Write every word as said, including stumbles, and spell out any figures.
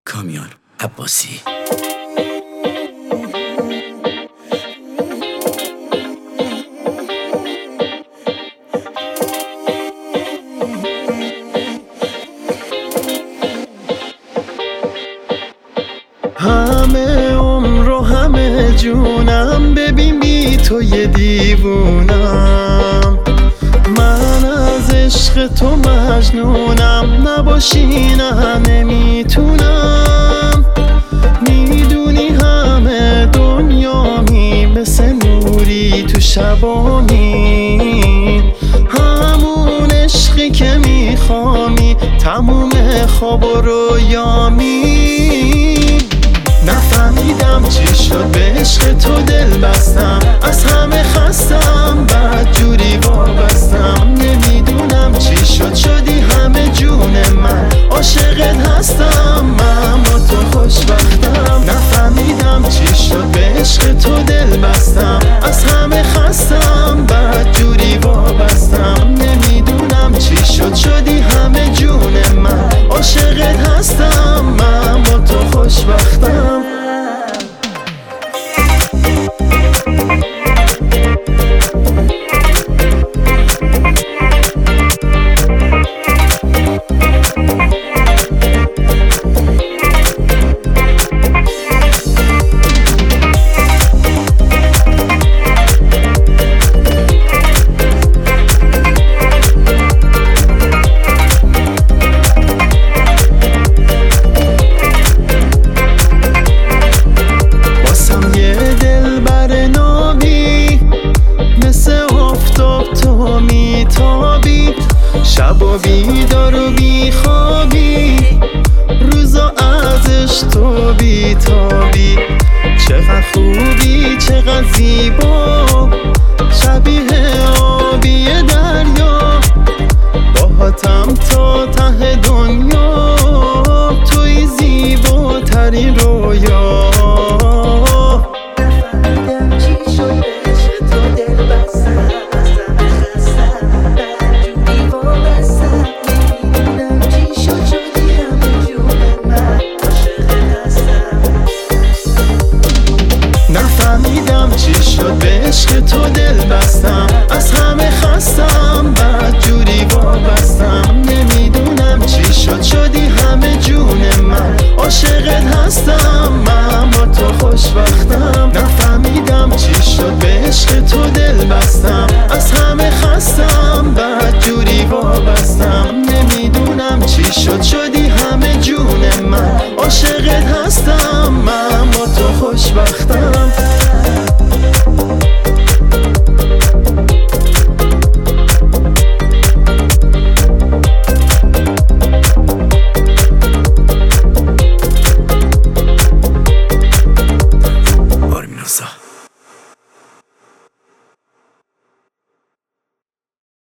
کامیار عباسی. همه عمر و همه جونم ببین بی تو یه دیوونم، من از عشق تو مجنونم، نباشی نه نمیتونم. میدونی همه دنیامی مثل نوری تو شبامی، همون عشقی که میخوامی تموم خواب و رویامی. نفهمیدم چی شد به عشق تو دل بستم، از همه خستم بعد جوری وابستم. نمیدونم چی شد شدی همه جون من، عاشقت هستم من با تو خوشبختم. نفهمیدم چی شد به عشق تو دل بستم، از همه خستم بعد جوری وابستم. نمیدونم چی شد شدی همه جون من، عاشقت هستم من با تو خوشبختم. شب و بیدار و بیخوابی، روزا ازش تو بیتابی. چقدر خوبی چقدر زیبا، شبیه آبی دریا، باهاتم تا ته دنیا، توی زیباترین رویا. نفهمیدم چی شد به عشق تو دل بستم، از همه خستم بعد جوری وابستم. نمیدونم چی شد شدی همه جون من، عاشقت هستم من با تو خوشبختم. نفهمیدم چی شد به عشق تو دل بستم، از همه خستم